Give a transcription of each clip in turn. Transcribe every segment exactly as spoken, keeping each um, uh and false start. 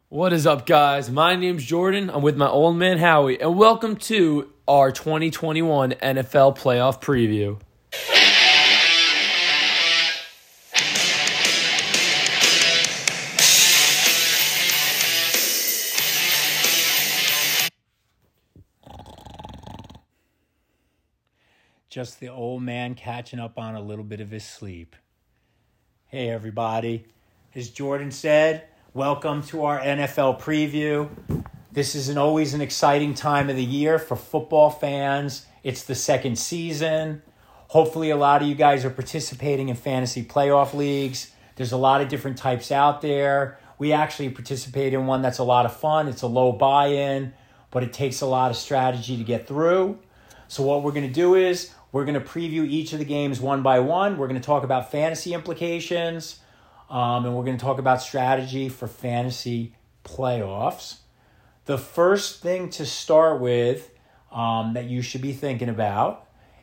What is up, guys? My name's Jordan. I'm with my old man Howie, and welcome to our twenty twenty-one N F L Playoff Preview. Just the old man catching up on a little bit of his sleep. Hey, everybody. As Jordan said, welcome to our N F L preview. This is an, always an exciting time of the year for football fans. It's the second season. Hopefully, a lot of you guys are participating in fantasy playoff leagues. There's a lot of different types out there. We actually participate in one that's a lot of fun. It's a low buy-in, but it takes a lot of strategy to get through. So what we're going to do is we're going to preview each of the games one by one. We're going to talk about fantasy implications, um, and we're going to talk about strategy for fantasy playoffs. The first thing to start with um, that you should be thinking about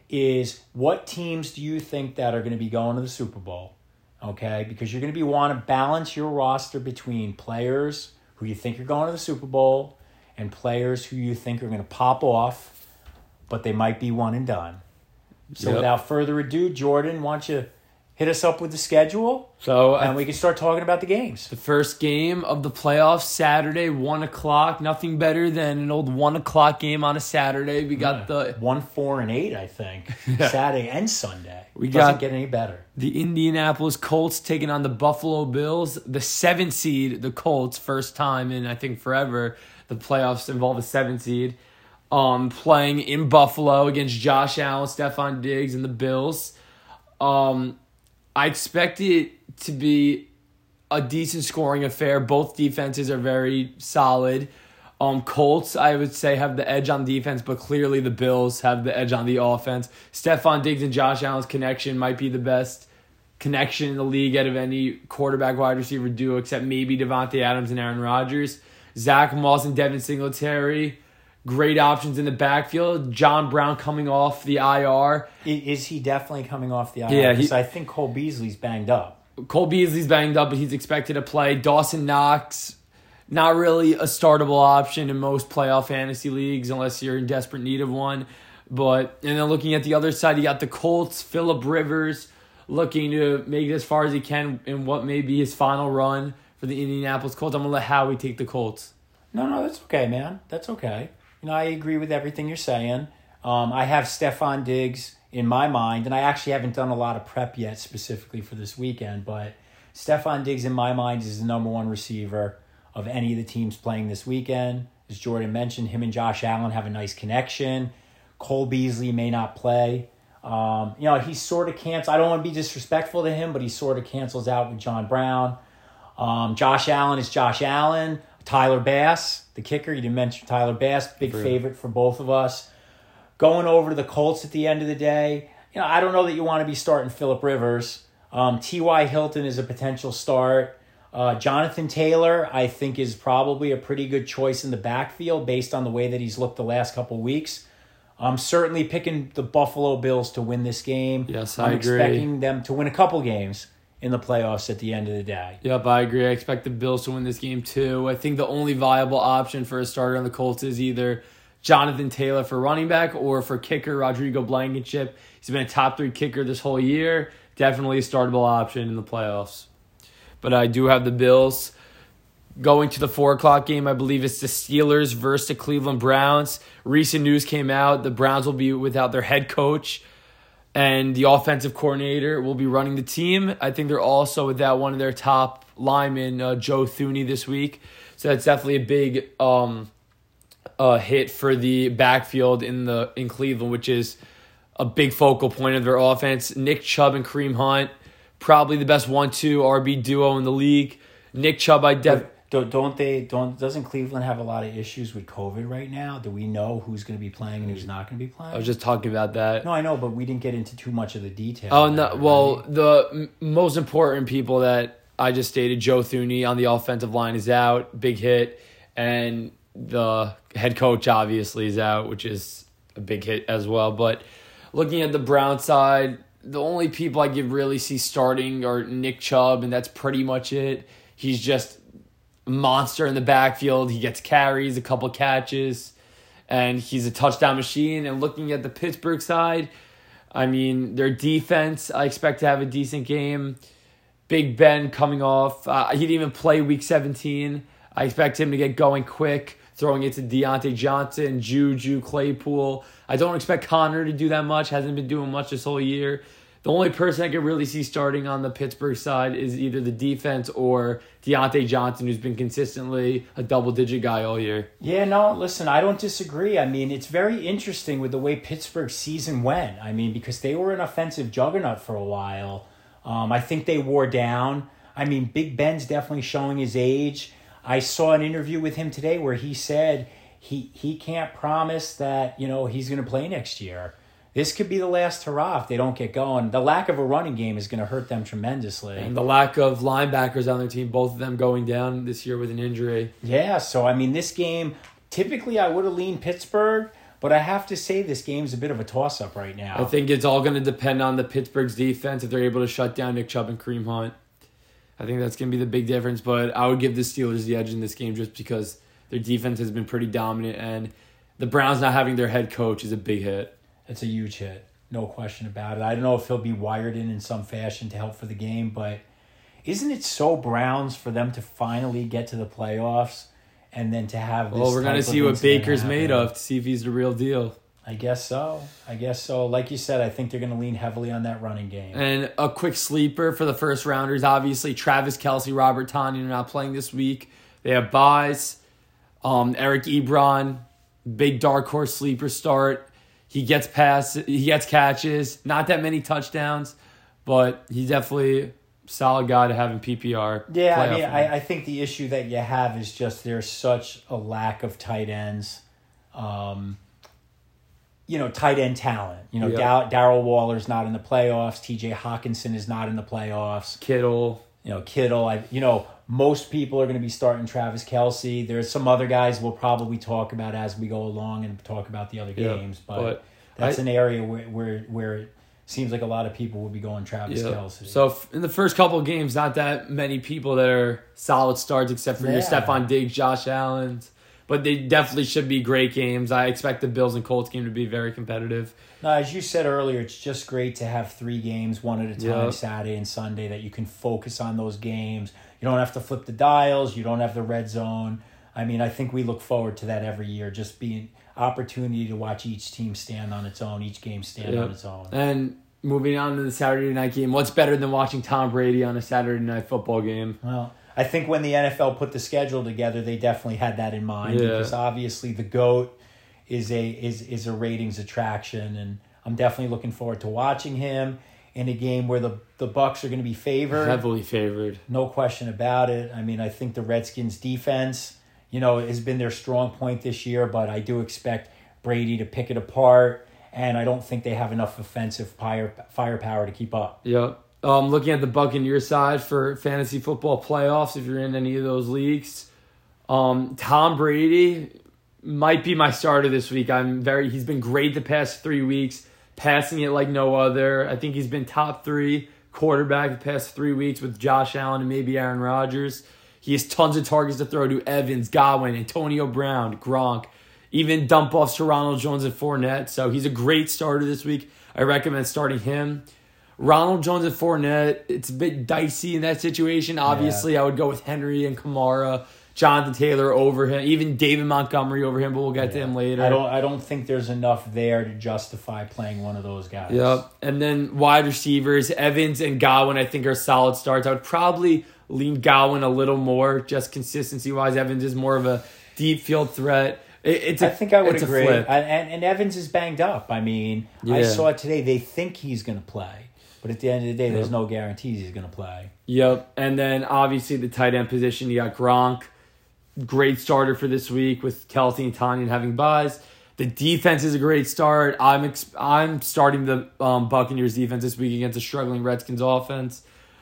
is what teams do you think that are going to be going to the Super Bowl? Okay, because you're going to be want to balance your roster between players who you think are going to the Super Bowl and players who you think are going to pop off, but they might be one and done. So Yep. Without further ado, Jordan, why don't you hit us up with the schedule, So, and I- we can start talking about the games. the first game of the playoffs, Saturday, one o'clock. Nothing better than an old one o'clock game on a Saturday. We got the One, four, and eight, I think, Saturday and Sunday. We Doesn't got- get any better. the Indianapolis Colts taking on the Buffalo Bills. The seventh seed, the Colts, first time in, I think, forever, the playoffs involve a seventh seed. Um, playing in Buffalo against Josh Allen, Stephon Diggs, and the Bills. Um, I expect it to be a decent scoring affair. Both defenses are very solid. Um, Colts, I would say, have the edge on defense, but clearly the Bills have the edge on the offense. Stephon Diggs and Josh Allen's connection might be the best connection in the league out of any quarterback wide receiver duo, except maybe Devontae Adams and Aaron Rodgers. Zach Moss and Devin Singletary, great options in the backfield. John Brown coming off the I R. I- Is he definitely coming off the I R? Yeah, he- Because I think Cole Beasley's banged up. Cole Beasley's banged up, but he's expected to play. Dawson Knox, not really a startable option in most playoff fantasy leagues unless you're in desperate need of one. But and then looking at the other side, you got the Colts, Phillip Rivers, looking to make it as far as he can in what may be his final run for the Indianapolis Colts. I'm going to let Howie take the Colts. No, no, that's okay, man. That's okay. You know, I agree with everything you're saying. Um, I have Stephon Diggs in my mind, and I actually haven't done a lot of prep yet specifically for this weekend, but Stephon Diggs in my mind is the number one receiver of any of the teams playing this weekend. As Jordan mentioned, him and Josh Allen have a nice connection. Cole Beasley may not play. Um, you know, he sort of cancels. I don't want to be disrespectful to him, but he sort of cancels out with John Brown. Um, Josh Allen is Josh Allen. Tyler Bass, the kicker, you didn't mention Tyler Bass, big For- favorite for both of us. Going over to the Colts at the end of the day, you know, I don't know that you want to be starting Phillip Rivers. Um, T Y. Hilton is a potential start. Uh, Jonathan Taylor, I think, is probably a pretty good choice in the backfield based on the way that he's looked the last couple weeks. I'm certainly picking the Buffalo Bills to win this game. Yes, I'm I agree. expecting them to win a couple games in the playoffs at the end of the day. Yep, I agree. I expect the Bills to win this game too. I think the only viable option for a starter on the Colts is either Jonathan Taylor for running back or for kicker Rodrigo Blankenship. He's been a top three kicker this whole year. Definitely a startable option in the playoffs. But I do have the Bills going to the four o'clock game. I believe it's the Steelers versus the Cleveland Browns. Recent news came out. The Browns will be without their head coach, and the offensive coordinator will be running the team. I think they're also without one of their top linemen, uh, Joe Thuney, this week. So that's definitely a big um, uh, hit for the backfield in the in Cleveland, which is a big focal point of their offense. Nick Chubb and Kareem Hunt, probably the best one two R B duo in the league. Nick Chubb, I def- Don't, don't they? Don't doesn't Cleveland have a lot of issues with COVID right now? Do we know who's going to be playing and who's not going to be playing? I was just talking about that. no, I know, but we didn't get into too much of the detail. Oh, of no. that, Well, right? the m- most important people that I just stated, Joe Thuney on the offensive line is out, big hit, and the head coach obviously is out, which is a big hit as well. But looking at the Brown side, the only people I could really see starting are Nick Chubb, and that's pretty much it. He's just monster in the backfield. He gets carries, a couple catches, and he's a touchdown machine. And looking at the Pittsburgh side, I mean, their defense, I expect to have a decent game. Big Ben coming off. Uh, he didn't even play week seventeen. I expect him to get going quick, throwing it to Deontay Johnson, Juju, Claypool. I don't expect Connor to do that much. Hasn't been doing much this whole year. The only person I can really see starting on the Pittsburgh side is either the defense or Deontay Johnson, who's been consistently a double-digit guy all year. Yeah, no, listen, I don't disagree. I mean, it's very interesting with the way Pittsburgh's season went. I mean, because they were an offensive juggernaut for a while. Um, I think they wore down. I mean, Big Ben's definitely showing his age. I saw an interview with him today where he said he he can't promise that, you know, he's going to play next year. This could be the last hurrah if they don't get going. The lack of a running game is going to hurt them tremendously. And the lack of linebackers on their team, both of them going down this year with an injury. Yeah, so, I mean, this game, typically I would have leaned Pittsburgh, but I have to say this game's a bit of a toss-up right now. I think it's all going to depend on the Pittsburgh's defense if they're able to shut down Nick Chubb and Kareem Hunt. I think that's going to be the big difference, but I would give the Steelers the edge in this game just because their defense has been pretty dominant, and the Browns not having their head coach is a big hit. It's a huge hit, no question about it. I don't know if he'll be wired in in some fashion to help for the game, but isn't it so Browns for them to finally get to the playoffs and then to have this Well, we're going to see what Baker's made of to see if he's the real deal. I guess so. I guess so. Like you said, I think they're going to lean heavily on that running game. And a quick sleeper for the first rounders, obviously Travis Kelce, Robert Tonyan are not playing this week. They have buys. Um, Eric Ebron, big dark horse sleeper start. He gets pass, he gets catches, not that many touchdowns, but he's definitely a solid guy to have in P P R. Yeah, I mean, I, I think the issue that you have is just there's such a lack of tight ends. Um, you know, tight end talent. You know, yep. Darryl Waller's not in the playoffs. T J Hawkinson is not in the playoffs. Kittle. You know, Kittle. I, you know, most people are going to be starting Travis Kelce. There's some other guys we'll probably talk about as we go along and talk about the other yep. games. But, but that's I, an area where, where where it seems like a lot of people will be going Travis yep. Kelce. So in the first couple of games, not that many people that are solid starts except for yeah. your Stephon Diggs, Josh Allen. But they definitely should be great games. I expect the Bills and Colts game to be very competitive. No, as you said earlier, it's just great to have three games, one at a time, yep. Saturday and Sunday, that you can focus on those games. You don't have to flip the dials. You don't have the red zone. I mean, I think we look forward to that every year, just being opportunity to watch each team stand on its own, each game stand yep. on its own. And moving on to the Saturday night game, what's better than watching Tom Brady on a Saturday night football game? Well, I think when the N F L put the schedule together, they definitely had that in mind yeah. because obviously the GOAT is a is is a ratings attraction, and I'm definitely looking forward to watching him in a game where the, the Bucs are going to be favored. Heavily favored. No question about it. I mean, I think the Redskins defense, you know, has been their strong point this year, but I do expect Brady to pick it apart, and I don't think they have enough offensive fire, firepower to keep up. Yep. Um, looking at the Buccaneers side for fantasy football playoffs, if you're in any of those leagues, um, Tom Brady might be my starter this week. I'm very. He's been great the past three weeks, passing it like no other. I think he's been top three quarterback the past three weeks with Josh Allen and maybe Aaron Rodgers. He has tons of targets to throw to Evans, Godwin, Antonio Brown, Gronk, even dump offs to Ronald Jones and Fournette. So he's a great starter this week. I recommend starting him. Ronald Jones and Fournette, it's a bit dicey in that situation. Obviously, yeah. I would go with Henry and Kamara, Jonathan Taylor over him, even David Montgomery over him, but we'll get yeah. to him later. I don't I don't think there's enough there to justify playing one of those guys. Yep. And then wide receivers, Evans and Godwin, I think are solid starts. I would probably lean Godwin a little more, just consistency-wise. Evans is more of a deep field threat. It, it's a, I think I would agree. I, and, and Evans is banged up. I mean, yeah. I saw it today. They think he's going to play. But at the end of the day, there's yep. no guarantees he's going to play. Yep. And then, obviously, the tight end position, you got Gronk. Great starter for this week with Kelce and Tonyan having buys. The defense is a great start. I'm ex- I'm starting the um, Buccaneers defense this week against a struggling Redskins offense.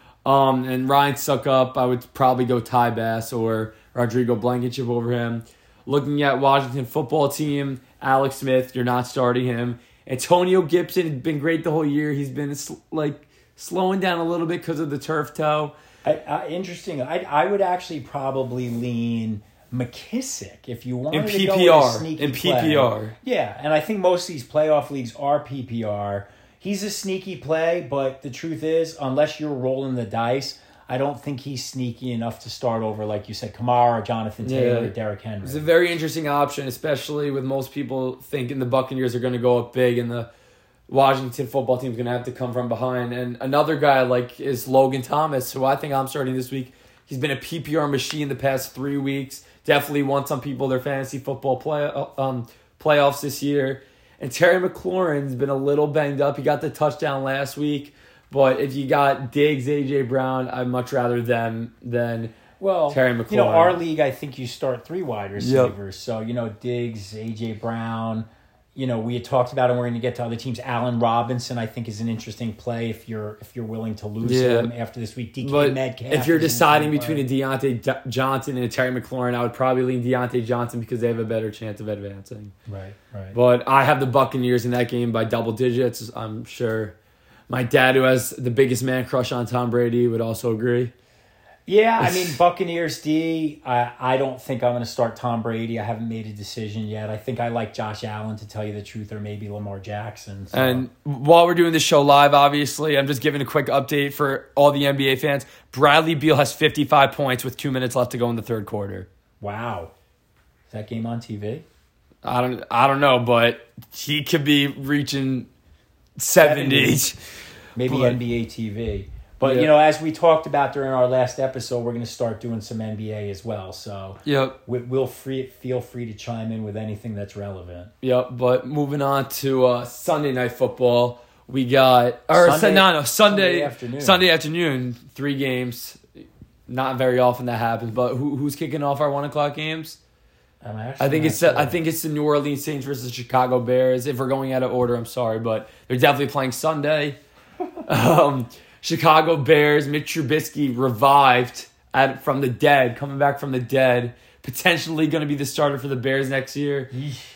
Um, and Ryan Suckup, I would probably go Ty Bass or Rodrigo Blankenship over him. Looking at Washington football team, Alex Smith, you're not starting him. Antonio Gibson has been great the whole year. He's been like slowing down a little bit because of the turf toe. I, I, interesting. I I would actually probably lean McKissick if you wanted in to P go P with a R. sneaky In P P R. play. Yeah, and I think most of these playoff leagues are P P R. He's a sneaky play, but the truth is, unless you're rolling the dice, I don't think he's sneaky enough to start over, like you said, Kamara, Jonathan Taylor, Yeah. Derrick Henry. It's a very interesting option, especially with most people thinking the Buccaneers are going to go up big and the Washington football team is going to have to come from behind. And another guy like is Logan Thomas, who I think I'm starting this week. He's been a P P R machine the past three weeks. Definitely won some people their fantasy football play um, playoffs this year. And Terry McLaurin's been a little banged up. He got the touchdown last week. But if you got Diggs, A J. Brown, I'd much rather them than well, Terry McLaurin. You know, our league, I think you start three wide receivers. Yep. So, you know, Diggs, A J. Brown. You know, we had talked about, and we're going to get to other teams. Allen Robinson, I think, is an interesting play if you're if you're willing to lose Yeah. him after this week. D K But Metcalf. if you're is an deciding interesting between play. a Deontay D- Johnson and a Terry McLaurin, I would probably lean Deontay Johnson because they have a better chance of advancing. Right, right. But I have the Buccaneers in that game by double digits. I'm sure my dad, who has the biggest man crush on Tom Brady, would also agree. Yeah, I mean, Buccaneers D, I, I don't think I'm going to start Tom Brady. I haven't made a decision yet. I think I like Josh Allen, to tell you the truth, or maybe Lamar Jackson. So. And while we're doing this show live, obviously, I'm just giving a quick update for all the N B A fans. Bradley Beal has fifty-five points with two minutes left to go in the third quarter. Wow. Is that game on T V? I don't I don't know, but he could be reaching seventy. Maybe But- N B A T V. But, Yeah. you know, as we talked about during our last episode, we're going to start doing some N B A as well. So Yep. we, we'll free, feel free to chime in with anything that's relevant. Yep, but moving on to uh, Sunday night football, we got or Sunday- Sun- no no Sunday Sunday afternoon. Sunday afternoon, three games. Not very often that happens, but who who's kicking off our one o'clock games? I'm actually I think not it's uh, I sure. think it's the New Orleans Saints versus the Chicago Bears. If we're going out of order, I'm sorry, but they're definitely playing Sunday. um, Chicago Bears, Mitch Trubisky revived at, from the dead, coming back from the dead, potentially going to be the starter for the Bears next year.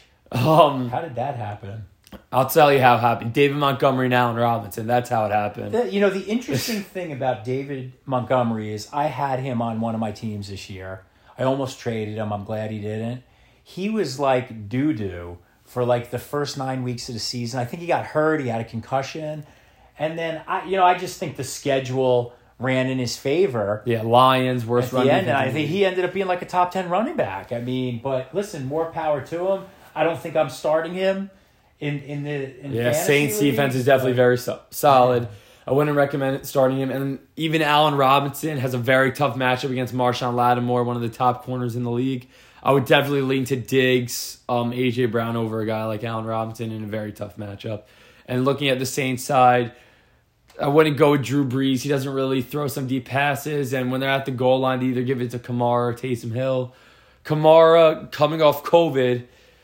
Um, How did that happen? I'll tell you how it happened. David Montgomery and Allen Robinson. That's how it happened. The, you know, the interesting thing about David Montgomery is I had him on one of my teams this year. I almost traded him. I'm glad he didn't. He was like doo-doo for like the first nine weeks of the season. I think he got hurt. He had a concussion. And then, I, you know, I just think the schedule ran in his favor. Yeah, Lions, worst At the running end, and I defense. think he ended up being like a top ten running back. I mean, but listen, more power to him. I don't think I'm starting him in in the in Yeah, fantasy Saints defense leagues, is definitely but- very so- solid. Yeah. I wouldn't recommend starting him. And even Allen Robinson has a very tough matchup against Marshawn Lattimore, one of the top corners in the league. I would definitely lean to Diggs, um, A J. Brown over a guy like Allen Robinson in a very tough matchup. And looking at the Saints side, I wouldn't go with Drew Brees. He doesn't really throw some deep passes. And when they're at the goal line, they either give it to Kamara or Taysom Hill. Kamara, coming off COVID,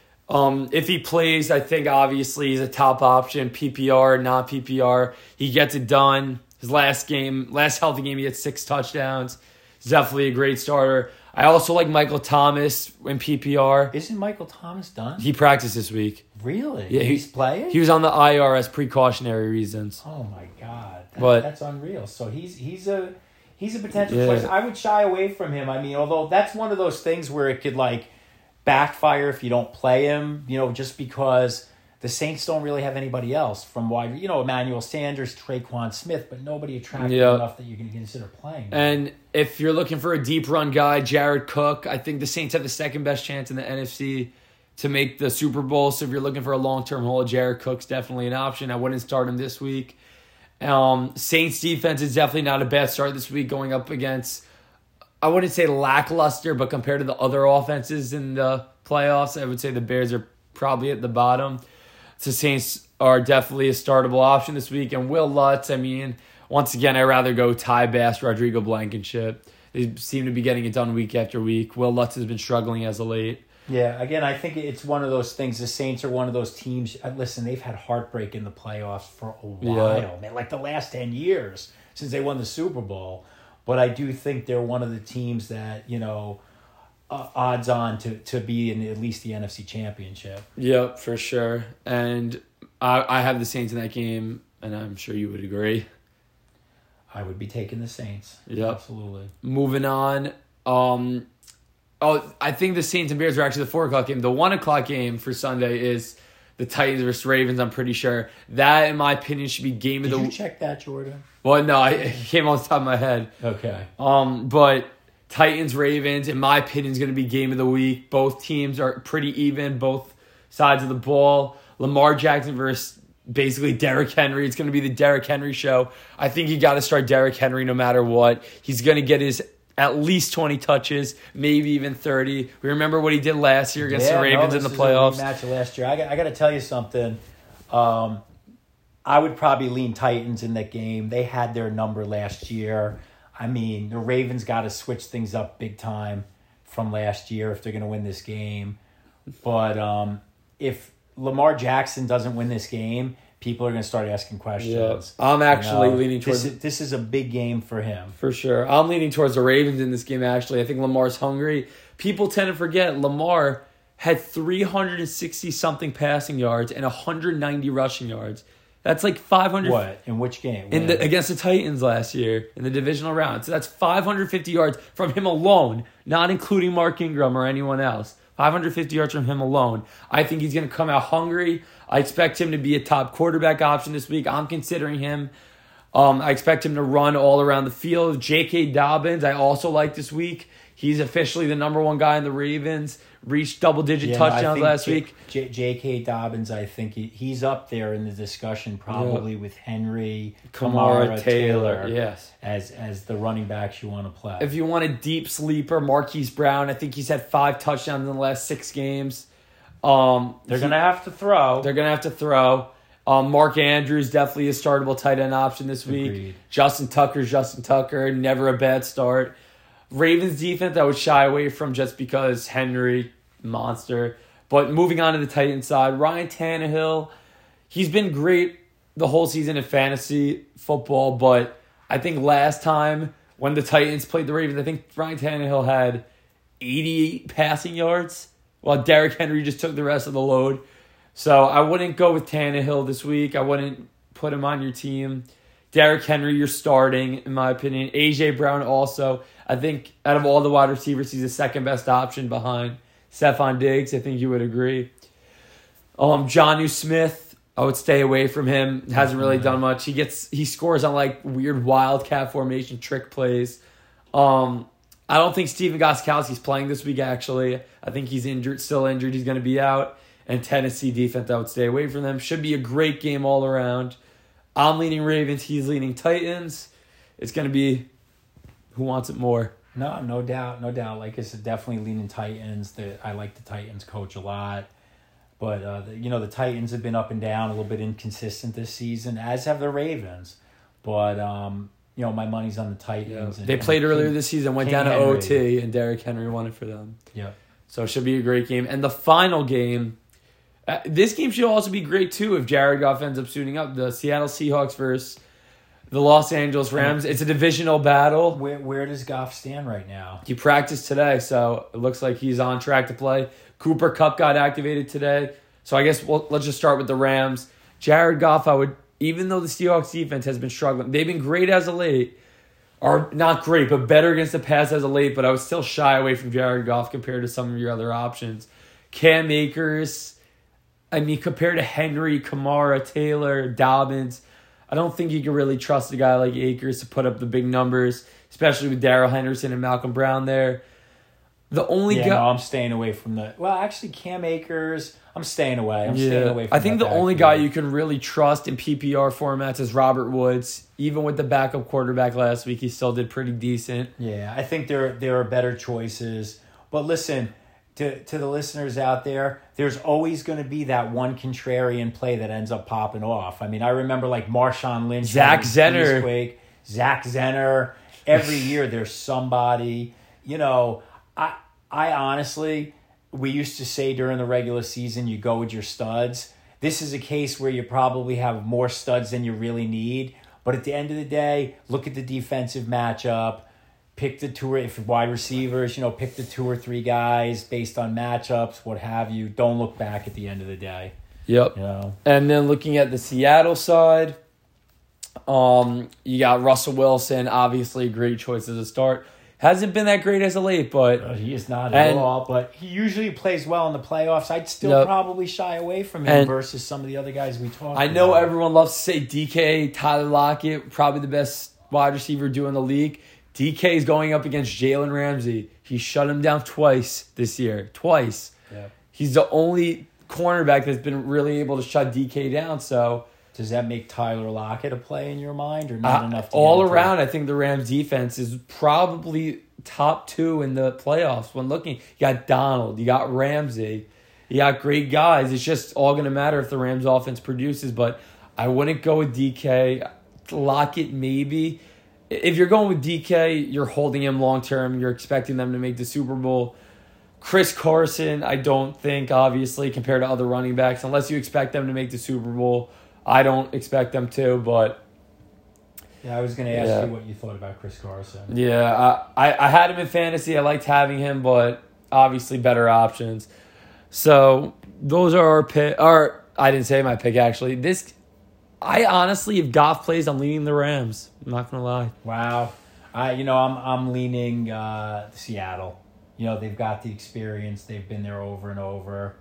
um, if he plays, I think obviously he's a top option. P P R, not P P R. He gets it done. His last game, last healthy game, he had six touchdowns. He's definitely a great starter. I also like Michael Thomas in P P R. Isn't Michael Thomas done? He practiced this week. Really? Yeah, he- he's playing. He was on the I R as precautionary reasons. Oh my god, that, But- that's unreal. So he's he's a he's a potential Yeah. place. I would shy away from him. I mean, although that's one of those things where it could like backfire if you don't play him. You know, just because the Saints don't really have anybody else from wide. You know, Emmanuel Sanders, Traquan Smith, but nobody attractive Yeah. enough that you can consider playing. And if you're looking for a deep run guy, Jared Cook, I think the Saints have the second best chance in the N F C to make the Super Bowl. So if you're looking for a long-term hold, Jared Cook's definitely an option. I wouldn't start him this week. Um, Saints defense is definitely not a bad start this week going up against, I wouldn't say lackluster, but compared to the other offenses in the playoffs, I would say the Bears are probably at the bottom. So Saints are definitely a startable option this week. And Will Lutz, I mean, once again, I'd rather go Ty Bass, Rodrigo Blankenship. They seem to be getting it done week after week. Will Lutz has been struggling as of late. Yeah, again, I think it's one of those things. The Saints are one of those teams. uh, Listen, they've had heartbreak in the playoffs for a while, Yeah. man. Like the last ten years since they won the Super Bowl. But I do think they're one of the teams that, you know, uh, odds on to, to be in at least the N F C Championship. Yep, for sure. And I, I have the Saints in that game, and I'm sure you would agree. I would be taking the Saints. Yep. Absolutely. Moving on. Um, oh, I think the Saints and Bears are actually the four o'clock game. The one o'clock game for Sunday is the Titans versus Ravens, I'm pretty sure. That, in my opinion, should be game Did of the... Did you check that, Jordan? Well, no, I, it came off the top of my head. Okay. Um, but Titans, Ravens, in my opinion, is going to be game of the week. Both teams are pretty even, both sides of the ball. Lamar Jackson versus basically Derrick Henry. It's going to be the Derrick Henry show. I think you got to start Derrick Henry no matter what. He's going to get his at least twenty touches, maybe even thirty. We remember what he did last year against yeah, the Ravens no, in the playoffs. Match of last year. I got, I got to tell you something. Um, I would probably lean Titans in that game. They had their number last year. I mean, the Ravens got to switch things up big time from last year if they're going to win this game. But um, if Lamar Jackson doesn't win this game, people are going to start asking questions. Yeah. I'm actually you know, leaning towards... This is, this is a big game for him. For sure. I'm leaning towards the Ravens in this game, actually. I think Lamar's hungry. People tend to forget Lamar had three hundred sixty-something passing yards and one hundred ninety rushing yards. That's like five hundred... What? In which game? In the, against the Titans last year in the divisional round. So that's five hundred fifty yards from him alone, not including Mark Ingram or anyone else. five hundred fifty yards from him alone. I think he's going to come out hungry. I expect him to be a top quarterback option this week. I'm considering him. Um, I expect him to run all around the field. J K. Dobbins, I also like this week. He's officially the number one guy in the Ravens. Reached double-digit yeah, touchdowns no, last J- week. J- J.K. Dobbins, I think he, he's up there in the discussion probably yeah. with Henry, Kamara, Kamara, Taylor, Taylor, yes, as as the running backs you want to play. If you want a deep sleeper, Marquise Brown, I think he's had five touchdowns in the last six games. Um, they're going to have to throw. They're going to have to throw. Um, Mark Andrews, definitely a startable tight end option this week. Agreed. Justin Tucker's Justin Tucker, never a bad start. Ravens defense, I would shy away from just because Henry, monster. But moving on to the Titans side, Ryan Tannehill, he's been great the whole season in fantasy football, but I think last time when the Titans played the Ravens, I think Ryan Tannehill had eighty-eight passing yards, while Derrick Henry just took the rest of the load. So I wouldn't go with Tannehill this week. I wouldn't put him on your team. Derrick Henry, you're starting, in my opinion. A J. Brown also. I think out of all the wide receivers, he's the second best option behind Stephon Diggs. I think you would agree. Um, Jonnu Smith, I would stay away from him. Hasn't really done much. He gets he scores on like weird wildcat formation trick plays. Um, I don't think Steven Gostkowski's playing this week, actually. I think he's injured, still injured. He's going to be out. And Tennessee defense, I would stay away from them. Should be a great game all around. I'm leaning Ravens. He's leaning Titans. It's going to be who wants it more. No, no doubt, no doubt. Like I said, definitely leaning Titans. The, I like the Titans coach a lot. But, uh, the, you know, the Titans have been up and down, a little bit inconsistent this season, as have the Ravens. But, um, you know, my money's on the Titans. Yeah. And, they played and earlier King, this season, went King down to Henry. O T, and Derrick Henry won it for them. Yeah. So it should be a great game. And the final game, uh, this game should also be great, too, if Jared Goff ends up suiting up. The Seattle Seahawks versus the Los Angeles Rams. It's a divisional battle. Where where does Goff stand right now? He practiced today, so it looks like he's on track to play. Cooper Kupp got activated today. So I guess we'll, let's just start with the Rams. Jared Goff, I would, even though the Seahawks defense has been struggling, they've been great as of late. Or not great, but better against the pass as of late, but I would still shy away from Jared Goff compared to some of your other options. Cam Akers, I mean, compared to Henry, Kamara, Taylor, Dobbins, I don't think you can really trust a guy like Akers to put up the big numbers, especially with Darrell Henderson and Malcolm Brown there. The only yeah, guy... no, I'm staying away from the... Well, actually, Cam Akers, I'm staying away. I'm yeah. staying away from I think that the only guy backfield. you can really trust in P P R formats is Robert Woods. Even with the backup quarterback last week, he still did pretty decent. Yeah, I think there there are better choices. But listen, to to the listeners out there, there's always going to be that one contrarian play that ends up popping off. I mean, I remember like Marshawn Lynch, Zach Zenner, Quake, Zach Zenner. Every year there's somebody. You know, I I honestly, we used to say during the regular season, you go with your studs. This is a case where you probably have more studs than you really need. But at the end of the day, look at the defensive matchup. Pick the two or if wide receivers, you know, pick the two or three guys based on matchups, what have you. Don't look back at the end of the day. Yep. You know. And then looking at the Seattle side, Um, you got Russell Wilson, obviously a great choice as a start. Hasn't been that great as of late, but Uh, he is not at and- all, but he usually plays well in the playoffs. I'd still Yep. probably shy away from him And- versus some of the other guys we talked I know about. everyone loves to say D K, Tyler Lockett, probably the best wide receiver doing the league. D K is going up against Jalen Ramsey. He shut him down twice this year. Twice. Yeah. He's the only cornerback that's been really able to shut D K down. So Does that make Tyler Lockett a play in your mind, or not uh, enough? To all get into around, it? I think the Rams defense is probably top two in the playoffs when looking. You got Donald, you got Ramsey, you got great guys. It's just all going to matter if the Rams offense produces, but I wouldn't go with D K. Lockett, maybe. If you're going with D K, you're holding him long term. You're expecting them to make the Super Bowl. Chris Carson, I don't think, obviously, compared to other running backs, unless you expect them to make the Super Bowl. I don't expect them to, but Yeah, I was going to ask Yeah. you what you thought about Chris Carson. yeah, I, I, I had him in fantasy. I liked having him, but obviously better options. So those are our pick. Or I didn't say my pick, actually. This, I honestly, if Goff plays, I'm leaning the Rams. I'm not going to lie. Wow, I you know I'm I'm leaning uh, Seattle. You know they've got the experience. They've been there over and over.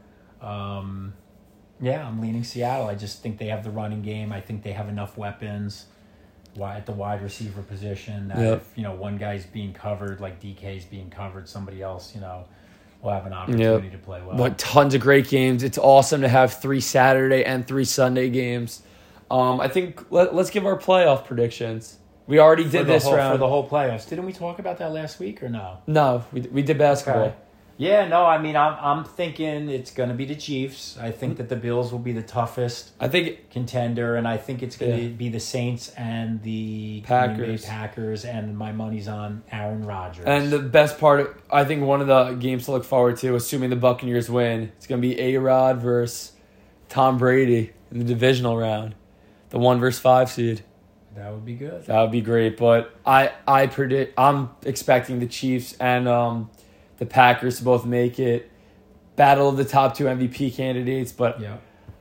Um, yeah, I'm leaning Seattle. I just think they have the running game. I think they have enough weapons. Why at the wide receiver position that Yep. if you know one guy's being covered, like D K's being covered, somebody else you know will have an opportunity to play well. But tons of great games. It's awesome to have three Saturday and three Sunday games. Um, I think let, let's give our playoff predictions. We already for did the this whole, round. for the whole playoffs. Didn't we talk about that last week or no? no, we we did basketball. Okay. Yeah, no, I mean, I'm I'm thinking it's going to be the Chiefs. I think that the Bills will be the toughest I think contender, and I think it's going to Yeah. be the Saints and the Packers. Green Bay Packers, and my money's on Aaron Rodgers. And the best part, I think one of the games to look forward to, assuming the Buccaneers win, it's going to be A-Rod versus Tom Brady in the divisional round. The one versus five seed. that would be good. That would be great. But I, I predict, I'm expecting the Chiefs and um, the Packers to both make it. Battle of the top two M V P candidates, but Yeah.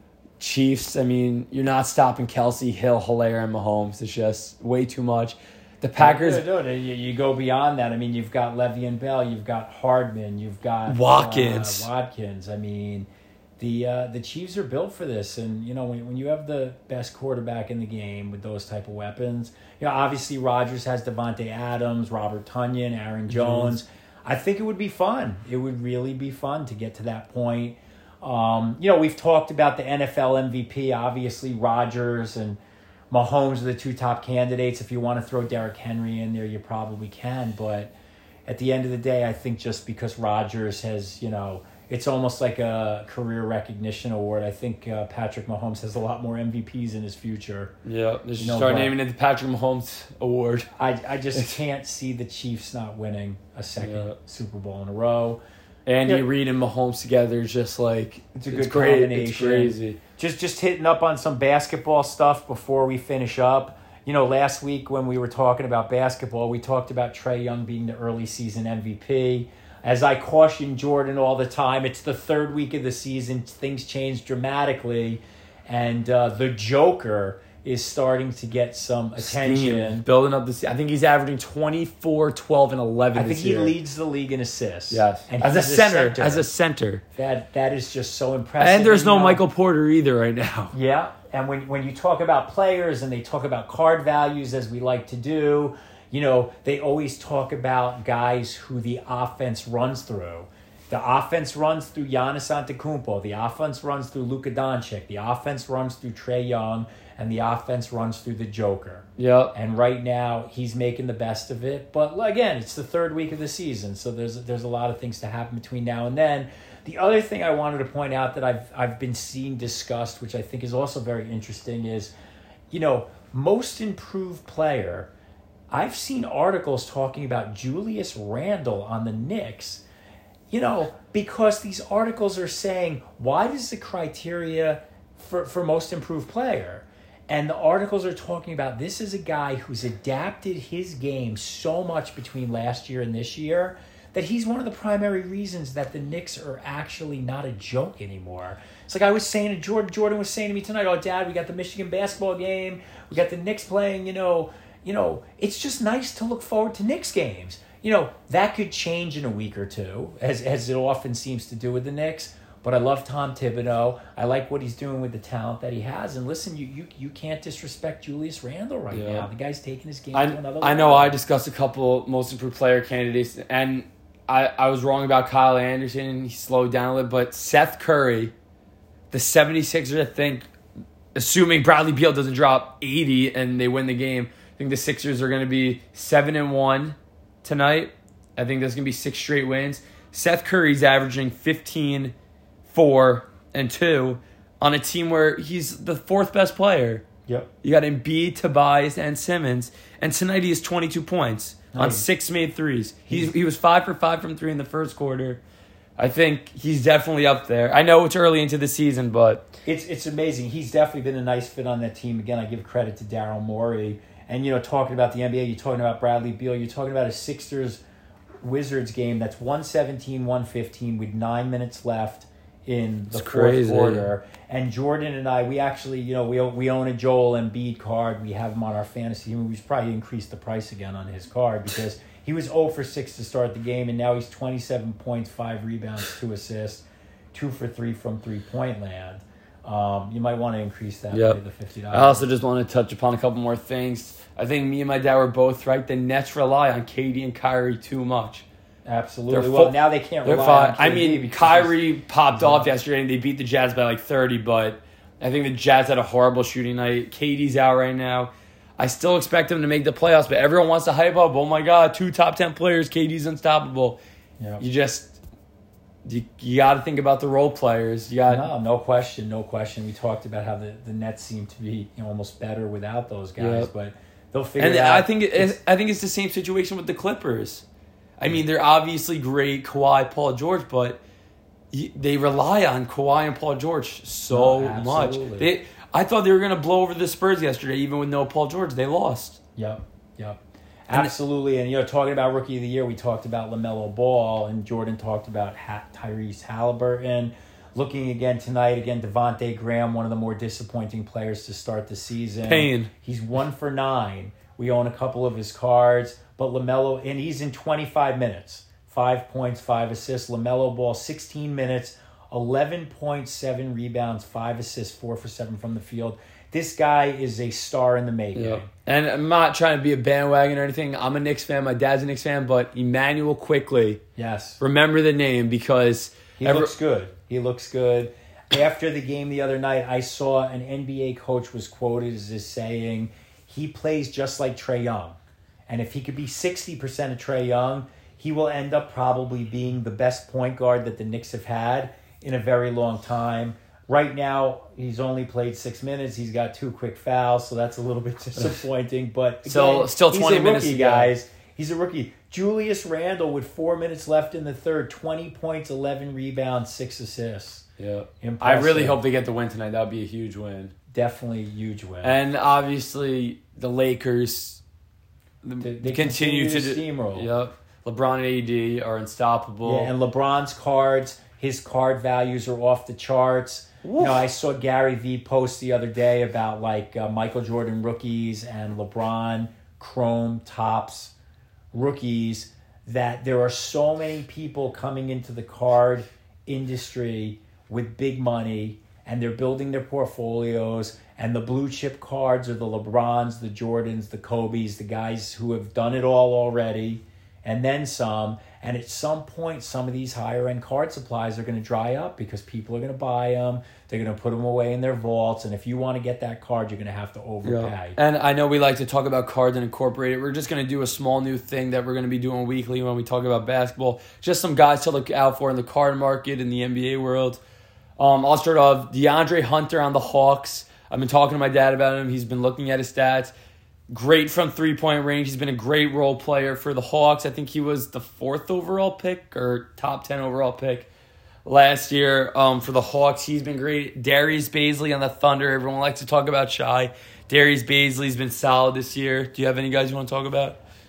Chiefs, I mean, you're not stopping Kelsey, Hill, Hilaire, and Mahomes. It's just way too much. The Packers, No, no, no, you, you go beyond that. I mean, you've got Le'Veon Bell, you've got Hardman, you've got Watkins. Uh, Watkins. I mean, the uh, the Chiefs are built for this, and you know when when you have the best quarterback in the game with those type of weapons, you know obviously Rodgers has Devontae Adams, Robert Tonyan, Aaron Jones. I think it would be fun. It would really be fun to get to that point. Um, you know, we've talked about the N F L M V P. Obviously, Rodgers and Mahomes are the two top candidates. If you want to throw Derrick Henry in there, you probably can. But at the end of the day, I think just because Rodgers has, you know, it's almost like a career recognition award. I think uh, Patrick Mahomes has a lot more M V Ps in his future. yeah, just No, start but- naming it the Patrick Mahomes Award. I, I just can't see the Chiefs not winning a second Yeah. Super Bowl in a row. Andy Yeah. Reid and Mahomes together is just like It's a good great. combination. It's crazy. Just just hitting up on some basketball stuff before we finish up. You know, last week when we were talking about basketball, we talked about Trae Young being the early season M V P. As I caution Jordan all the time, it's the third week of the season. Things change dramatically. And uh, the Joker is starting to get some attention. Steam, building up this. I think he's averaging twenty-four, twelve, and eleven I think this he year. leads the league in assists. Yes, And as a he's center, as a center, that that is just so impressive. and there's no you know, Michael Porter either right now. Yeah, and when when you talk about players and they talk about card values as we like to do, you know, they always talk about guys who the offense runs through. The offense runs through Giannis Antetokounmpo. The offense runs through Luka Doncic. The offense runs through Trae Young, and the offense runs through the Joker. Yep. And right now, he's making the best of it. But again, it's the third week of the season, so there's there's a lot of things to happen between now and then. The other thing I wanted to point out that I've I've been seeing discussed, which I think is also very interesting, is, you know, most improved player. I've seen articles talking about Julius Randle on the Knicks. You know, because these articles are saying, why does the criteria for, for most improved player? And the articles are talking about this is a guy who's adapted his game so much between last year and this year that he's one of the primary reasons that the Knicks are actually not a joke anymore. It's like I was saying to Jordan, Jordan was saying to me tonight, oh, Dad, we got the Michigan basketball game. We got the Knicks playing, you know. You know, it's just nice to look forward to Knicks games. You know, that could change in a week or two, as as it often seems to do with the Knicks. But I love Tom Thibodeau. I like what he's doing with the talent that he has. And listen, you you, you can't disrespect Julius Randle right yeah. now. The guy's taking his game I, to another level. I know I discussed a couple most improved player candidates, and I, I was wrong about Kyle Anderson. He slowed down a little, but Seth Curry, the 76ers, I think, assuming Bradley Beal doesn't drop eighty and they win the game, I think the Sixers are going to be seven and one tonight. I think there's going to be six straight wins. Seth Curry's averaging fifteen, four, and two on a team where he's the fourth best player. Yep. You got Embiid, Tobias, and Simmons. And tonight he has twenty-two points nice. on six made threes. He's, he was five for five from three in the first quarter. I think he's definitely up there. I know it's early into the season, but... It's it's amazing. He's definitely been a nice fit on that team. Again, I give credit to Daryl Morey. And, you know, talking about the N B A, you're talking about Bradley Beal, you're talking about a Sixers-Wizards game that's one seventeen, one fifteen with nine minutes left in the it's fourth crazy. quarter. And Jordan and I, we actually, you know, we we own a Joel Embiid card. We have him on our fantasy team. We've probably increased the price again on his card because he was zero for six to start the game, and now he's twenty-seven points, five rebounds, two assists, two for three from three-point land. Um, you might want to increase that yep. by the fifty dollars. I also just want to touch upon a couple more things. I think me and my dad were both right. The Nets rely on K D and Kyrie too much. Absolutely. They're well, full, now they can't rely fine. on K D. I mean, Kyrie popped off yesterday and they beat the Jazz by like thirty, but I think the Jazz had a horrible shooting night. K D's out right now. I still expect them to make the playoffs, but everyone wants to hype up, oh my God, two top ten players, K D's unstoppable. Yep. You just... You, you got to think about the role players. You got no, no question, no question. We talked about how the, the Nets seem to be you know, almost better without those guys, yep. but they'll figure and it out. I think it's, I think it's the same situation with the Clippers. I mean, they're obviously great, Kawhi, Paul George, but they rely on Kawhi and Paul George so no, much. They, I thought they were going to blow over the Spurs yesterday, even with no Paul George. They lost. Yep, yep. Absolutely, and you know, talking about Rookie of the Year, we talked about LaMelo Ball, and Jordan talked about ha- Tyrese Halliburton. Looking again tonight, again, Devontae Graham, one of the more disappointing players to start the season. Pain. He's one for nine. We own a couple of his cards, but LaMelo, and he's in twenty-five minutes. Five points, five assists. LaMelo Ball, sixteen minutes, eleven point seven rebounds, five assists, four for seven from the field. This guy is a star in the making. Yeah. And I'm not trying to be a bandwagon or anything. I'm a Knicks fan. My dad's a Knicks fan. But Emmanuel Quickley. Yes. Remember the name because... He ever, looks good. He looks good. After the game the other night, I saw an N B A coach was quoted as saying, he plays just like Trae Young. And if he could be sixty percent of Trae Young, he will end up probably being the best point guard that the Knicks have had in a very long time. Right now, he's only played six minutes. He's got two quick fouls, so that's a little bit disappointing. But again, so still twenty he's a minutes, rookie, guys. He's a rookie. Julius Randle with four minutes left in the third, twenty points, eleven rebounds, six assists. Yeah, Impressive. I really hope they get the win tonight. That would be a huge win. Definitely a huge win. And obviously, the Lakers they, they continue, continue to, to steamroll. Yep, LeBron and A D are unstoppable. Yeah, and LeBron's cards, his card values are off the charts. You know, I saw Gary Vee post the other day about like uh, Michael Jordan rookies and LeBron Chrome Tops rookies, that there are so many people coming into the card industry with big money and they're building their portfolios, and the blue chip cards are the LeBrons, the Jordans, the Kobes, the guys who have done it all already and then some. And at some point, some of these higher-end card supplies are going to dry up because people are going to buy them. They're going to put them away in their vaults. And if you want to get that card, you're going to have to overpay. Yeah. And I know we like to talk about cards and incorporate it. We're just going to do a small new thing that we're going to be doing weekly when we talk about basketball. Just some guys to look out for in the card market in the N B A world. Um, I'll start off DeAndre Hunter on the Hawks. I've been talking to my dad about him. He's been looking at his stats. Great from three-point range. He's been a great role player for the Hawks. I think he was the fourth overall pick or top ten overall pick last year um, for the Hawks. He's been great. Darius Bazley on the Thunder. Everyone likes to talk about Shy. Darius Bazley's been solid this year. Do you have any guys you want to talk about?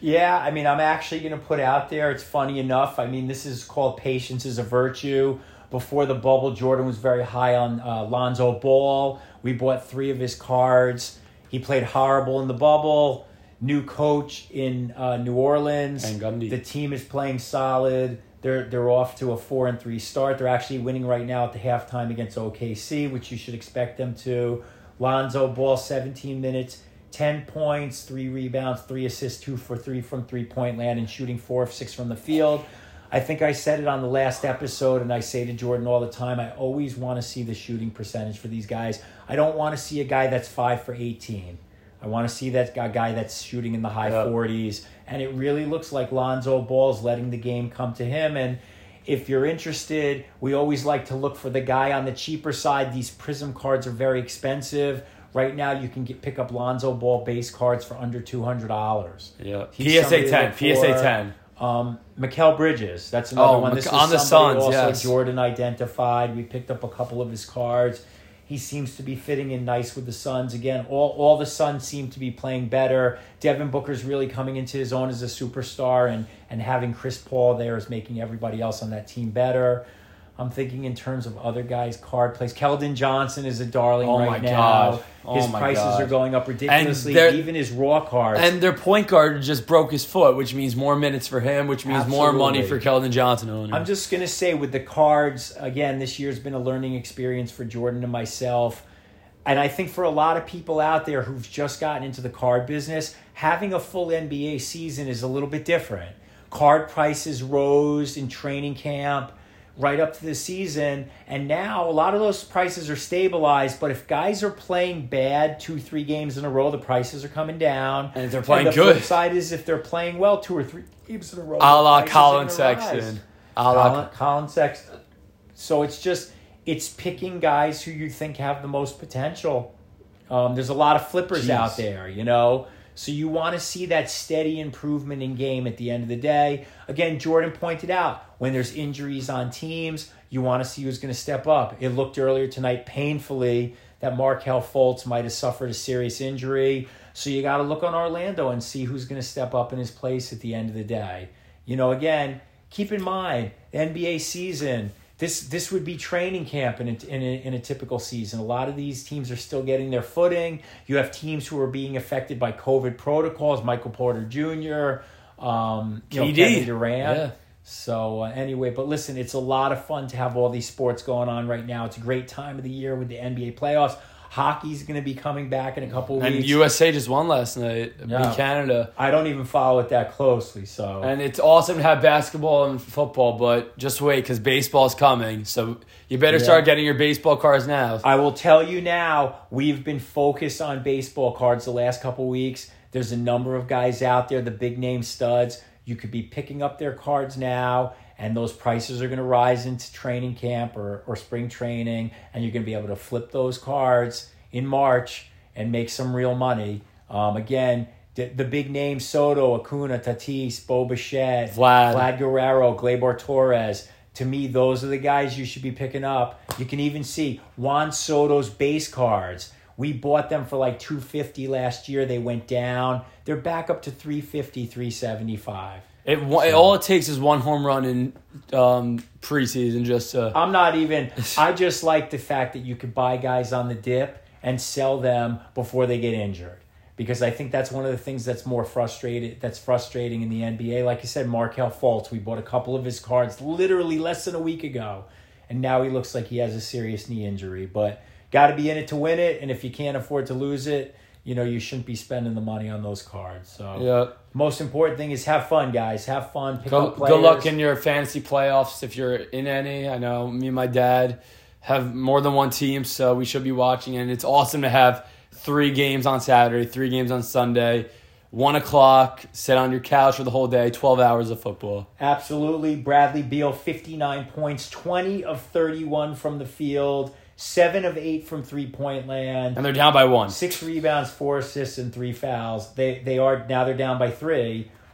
Yeah, I mean, I'm actually going to put out there, it's funny enough. I mean, this is called patience is a virtue. Before the bubble, Jordan was very high on uh, Lonzo Ball. We bought three of his cards. He played horrible in the bubble. New coach in uh, New Orleans. And Gundy. The team is playing solid. They're they're off to a four and three start. They're actually winning right now at the halftime against O K C, which you should expect them to. Lonzo Ball, seventeen minutes, ten points, three rebounds, three assists, two for three from three-point land, and shooting four of six from the field. I think I said it on the last episode, and I say to Jordan all the time, I always want to see the shooting percentage for these guys. I don't want to see a guy that's five for eighteen. I want to see that guy that's shooting in the high yep. forties. And it really looks like Lonzo Ball's letting the game come to him. And if you're interested, we always like to look for the guy on the cheaper side. These Prism cards are very expensive. Right now, you can get pick up Lonzo Ball base cards for under two hundred dollars. Yeah, P S A ten. P S A ten. Um, Mikal Bridges, that's another oh, one. This on is the somebody Suns, also yes. Jordan identified. We picked up a couple of his cards. He seems to be fitting in nice with the Suns. Again, all, all the Suns seem to be playing better. Devin Booker's really coming into his own as a superstar, and, and having Chris Paul there is making everybody else on that team better. I'm thinking in terms of other guys' card plays. Keldon Johnson is a darling oh right my now. God. Oh his my prices God. are going up ridiculously, even his raw cards. And their point guard just broke his foot, which means more minutes for him, which means Absolutely. more money for Keldon Johnson owner. I'm just going to say with the cards, again, this year's been a learning experience for Jordan and myself. And I think for a lot of people out there who've just gotten into the card business, having a full N B A season is a little bit different. Card prices rose in training camp right up to the season, and now a lot of those prices are stabilized, but if guys are playing bad two, three games in a row, the prices are coming down. And if they're playing and the good. flip side is if they're playing well two or three games in a row, a la the prices Colin are Sexton. rise. A la Colin, Colin Sexton. So it's just, it's picking guys who you think have the most potential. Um, there's a lot of flippers Jeez. out there, you know? So you want to see that steady improvement in game at the end of the day. Again, Jordan pointed out, when there's injuries on teams, you want to see who's going to step up. It looked earlier tonight painfully that Markelle Fultz might have suffered a serious injury. So you got to look on Orlando and see who's going to step up in his place at the end of the day. You know, again, keep in mind, the N B A season, This this would be training camp in a, in, a, in a typical season. A lot of these teams are still getting their footing. You have teams who are being affected by COVID protocols, Michael Porter Junior, um, you know, K D. Kevin Durant. Yeah. So uh, anyway, but listen, it's a lot of fun to have all these sports going on right now. It's a great time of the year with the N B A playoffs. Hockey's going to be coming back in a couple of and weeks. U S A just won last night Yeah. in Canada. I don't even follow it that closely. So And it's awesome to have basketball and football, but just wait because baseball's coming. So you better Yeah. start getting your baseball cards now. I will tell you now, we've been focused on baseball cards the last couple weeks. There's a number of guys out there, the big name studs. You could be picking up their cards now, and those prices are going to rise into training camp or, or spring training, and you're going to be able to flip those cards in March and make some real money. Um, again, the, the big names, Soto, Acuna, Tatis, Bo Bichette, Vlad. Vlad Guerrero, Gleyber Torres. To me, those are the guys you should be picking up. You can even see Juan Soto's base cards. We bought them for like two hundred fifty dollars last year. They went down. They're back up to three hundred fifty dollars, three hundred seventy-five dollars. It, it all it takes is one home run in um, preseason just to... I'm not even... I just like the fact that you could buy guys on the dip and sell them before they get injured. Because I think that's one of the things that's more frustrated, that's frustrating in the N B A. Like I said, Markelle Fultz, we bought a couple of his cards literally less than a week ago. And now he looks like he has a serious knee injury. But got to be in it to win it. And if you can't afford to lose it, you know, you shouldn't be spending the money on those cards. So Yeah. most important thing is have fun, guys. Have fun. Pick Go, up players. good luck in your fantasy playoffs if you're in any. I know me and my dad have more than one team, so we should be watching. And it's awesome to have three games on Saturday, three games on Sunday, one o'clock, sit on your couch for the whole day, twelve hours of football. Absolutely. Bradley Beal, fifty-nine points, twenty of thirty-one from the field, seven of eight from three-point land. And they're down by one. Six rebounds, four assists, and three fouls. They they are now they're down by three,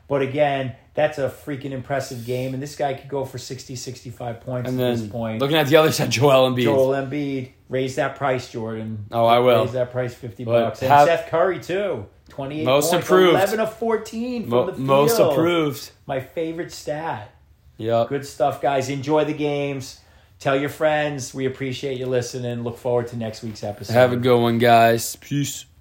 But again, that's a freaking impressive game. And this guy could go for sixty, sixty-five points And at then this point. looking at the other side, Joel Embiid. Joel Embiid. Raise that price, Jordan. Oh, I will. Raise that price fifty But bucks. And have- Seth Curry, too. twenty-eight Most points. improved. eleven of fourteen from Mo- the field. most approved. My favorite stat. Yep. Good stuff, guys. Enjoy the games. Tell your friends. We appreciate you listening. Look forward to next week's episode. Have a good one, guys. Peace.